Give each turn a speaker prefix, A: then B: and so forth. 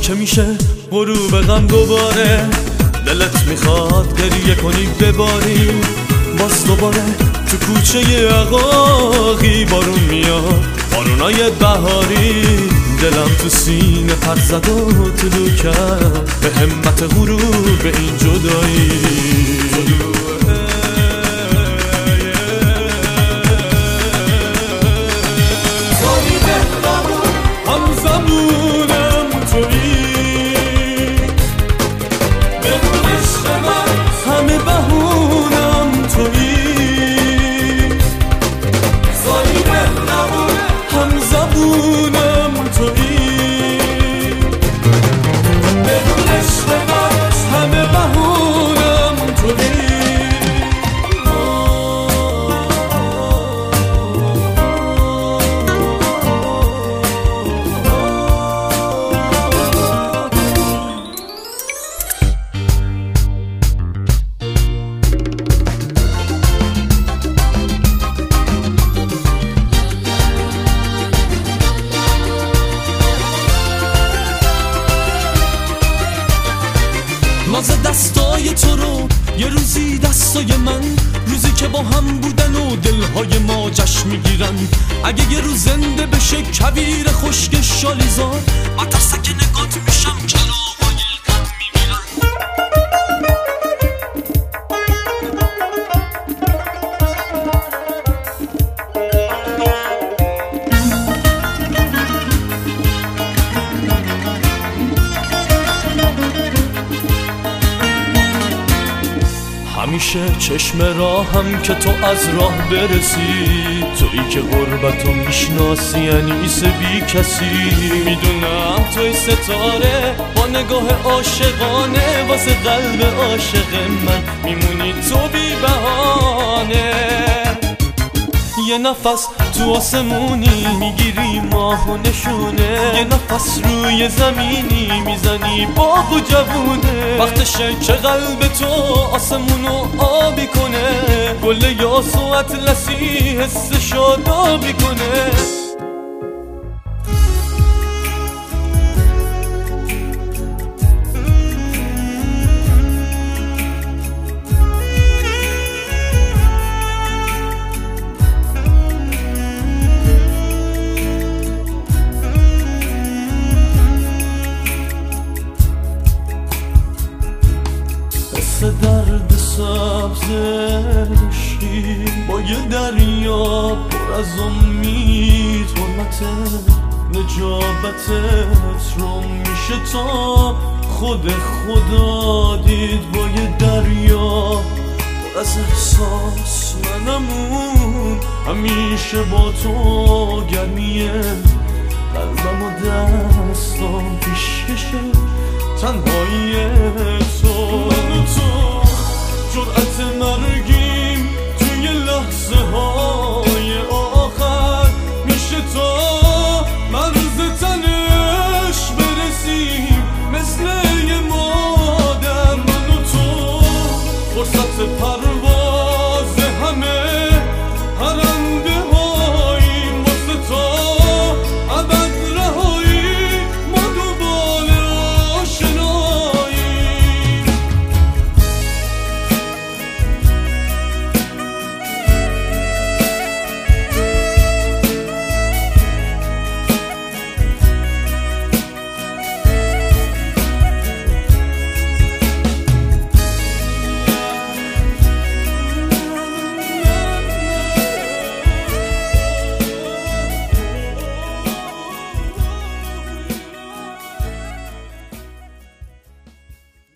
A: که میشه غروب غم دوباره، دلت میخواد گریه کنی بباری، باز دوباره تو کوچه عقاقی بارون میاد، بارونای بهاری. دلم تو سینه پر زد و طلوع کرد به همت غروب این جدایی. ناز دستای تو رو یه روزی دستای من، روزی که با هم بودن و دلهای ما جشن میگیرن. اگه یه روز زنده بشه کویر خشک شالیزار، من ترسک نگات میشم کلاغای غم میمیرن. همیشه چشم راهم که تو از راه برسی، تویی که غربتو میشناسی انیس بی کسی. میدونم توی ستاره با نگاه عاشقانه، واسه قلب عاشق من میمونی تو بی بهانه. یه نفس تو آسمونی میگیری ماه و نشونه، یه نفس روی زمینی میزنی باغ و جوونه. وقتشه که قلب تو آسمونو آبی کنه، گل یاس و اطلسی حس شادابی کنه. درد سبز عشقی با یه دریا پر از امید، حرمت نجابتت رو میشه تا خود خدا دید. با یه دریا پر از احساس منمون، همیشه با تو گرمیه قلبم و دستام پیشکشه تنهایی تو. من و تو جرأت مرگیم توی لحظه های آخر، میشه تا مرز تنش برسیم مثل یه مادر. من و تو فرصت